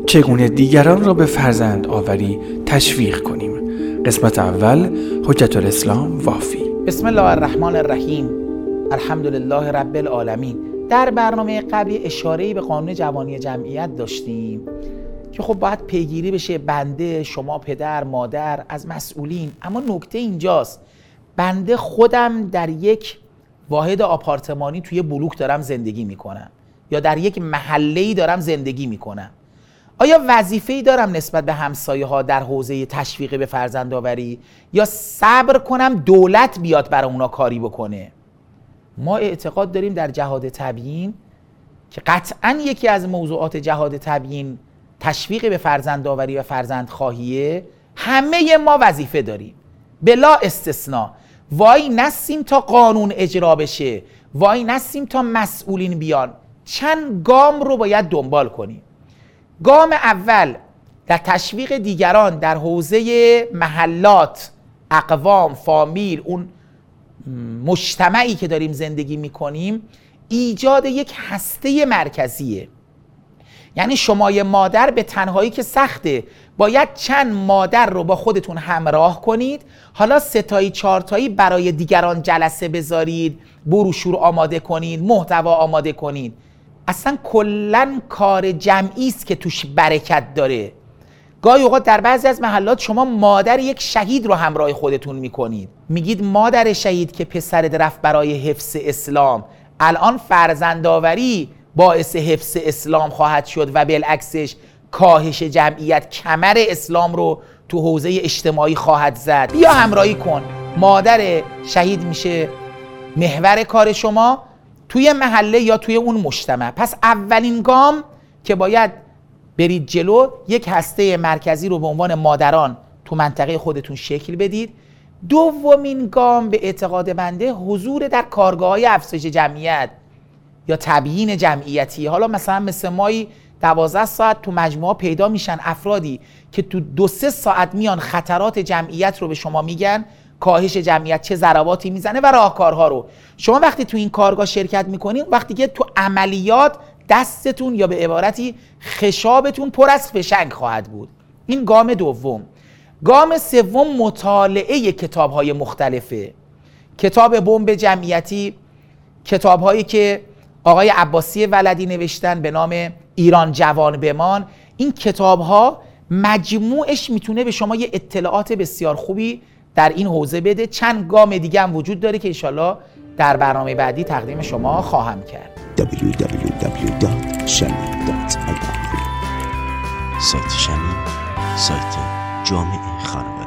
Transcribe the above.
چگونه دیگران را به فرزند آوری تشویق کنیم. قسمت اول، حجت الاسلام وافی. بسم الله الرحمن الرحیم. الحمدلله رب العالمین. در برنامه قبلی اشاره‌ای به قانون جوانی جمعیت داشتیم که خب باید پیگیری بشه بنده، شما پدر، مادر، از مسئولین. اما نکته اینجاست، بنده خودم در یک واحد آپارتمانی توی بلوک دارم زندگی میکنم یا در یک محله‌ای دارم زندگی میکنم. آیا وظیفه‌ای دارم نسبت به همسایه ها در حوزه تشویق به فرزندآوری یا صبر کنم دولت بیاد برای اونا کاری بکنه؟ ما اعتقاد داریم در جهاد تبیین که قطعاً یکی از موضوعات جهاد تبیین تشویق به فرزندآوری و فرزندخواهیه. همه ما وظیفه داریم بلا استثناء. وای نستیم تا قانون اجرا بشه، وای نستیم تا مسئولین بیان. چند گام رو باید دنبال کنیم. گام اول در تشویق دیگران در حوزه محلات، اقوام، فامیل، اون مجتمعی که داریم زندگی میکنیم، ایجاد یک هسته مرکزیه. یعنی شمای مادر به تنهایی که سخته، باید چند مادر رو با خودتون همراه کنید. حالا 3 تایی 4 تایی برای دیگران جلسه بذارید، بروشور آماده کنید، محتوا آماده کنید. اصلا کلن کار جمعی است که توش برکت داره. گاهی اوقات در بعضی از محلات شما مادر یک شهید رو همراه خودتون میکنید، میگید مادر شهید که پسرت رفت برای حفظ اسلام، الان فرزندآوری باعث حفظ اسلام خواهد شد و بالعکسش کاهش جمعیت کمر اسلام رو تو حوزه اجتماعی خواهد زد. بیا همراهی کن. مادر شهید میشه محور کار شما توی محله یا توی اون مجتمع. پس اولین گام که باید برید جلو، یک هسته مرکزی رو به عنوان مادران تو منطقه خودتون شکل بدید. دومین گام به اعتقاد بنده حضور در کارگاه‌های افزایش جمعیت یا تبیین جمعیتی. حالا مثلا مثل مایی 12 ساعت تو مجموعه پیدا میشن افرادی که تو 2-3 ساعت میان خطرات جمعیت رو به شما میگن، کاهش جمعیت چه ضرباتی میزنه و راهکارها رو. شما وقتی تو این کارگاه شرکت میکنین، وقتی که تو عملیات دستتون یا به عبارتی خشابتون پر از فشنگ خواهد بود. این گام دوم. گام سوم مطالعه کتاب‌های مختلفه. کتاب بمب جمعیتی، کتاب‌هایی که آقای عباسی ولدی نوشتن به نام ایران جوان بمان. این کتاب‌ها مجموعش میتونه به شما یه اطلاعات بسیار خوبی در این حوزه بده. چند گام دیگه هم وجود داره که انشالله در برنامه بعدی تقدیم شما خواهم کرد. www.shami.ir سایت شمی، سایت جامعه خانواده.